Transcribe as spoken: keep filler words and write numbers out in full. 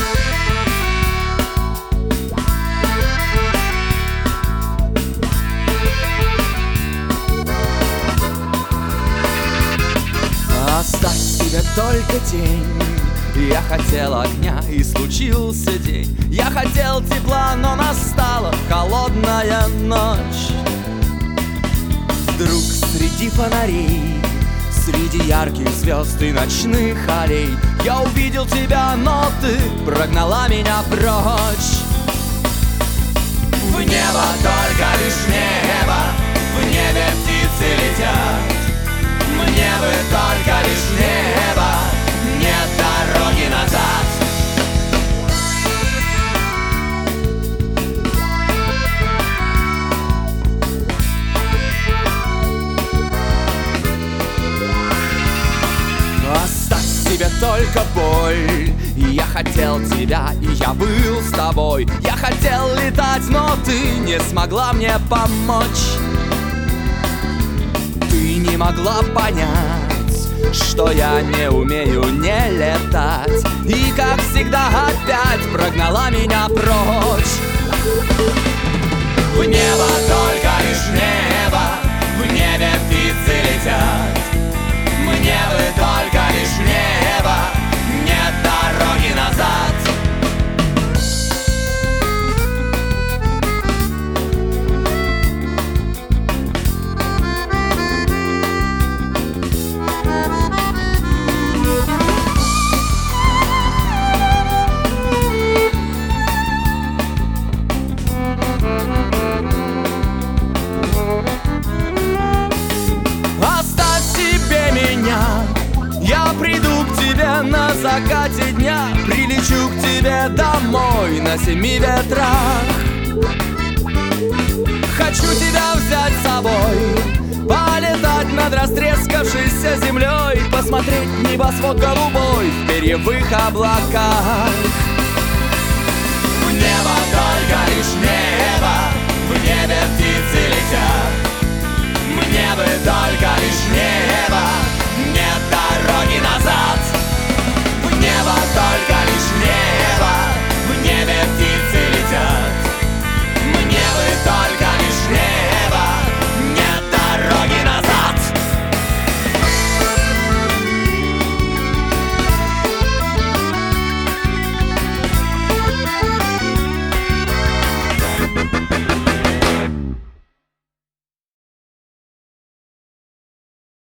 Оставь себе только тень. Я хотел огня, и случился день. Я хотел тепла, но настала холодная ночь. Вдруг среди фонарей, среди ярких звезд и ночных аллей я увидел тебя, но ты прогнала меня прочь. В небо только лишь небо, в небе птицы летят. Мне бы только лишь небо, нет дороги назад. Оставь себе только боль. Я хотел тебя, и я был с тобой. Я хотел летать, но ты не смогла мне помочь. Ты не могла понять, что я не умею не летать, и, как всегда, опять прогнала меня прочь. В небо только лишь небо, в небе птицы летят. Мне бы только лишь небо, нет дороги назад. Я приду к тебе на закате дня, прилечу к тебе домой на семи ветрах. Хочу тебя взять с собой, полетать над растрескавшейся землей, посмотреть небосвод голубой в перьевых облаках. В небо только лишь небо, в небе птицы летят. Мне бы только лишь небо,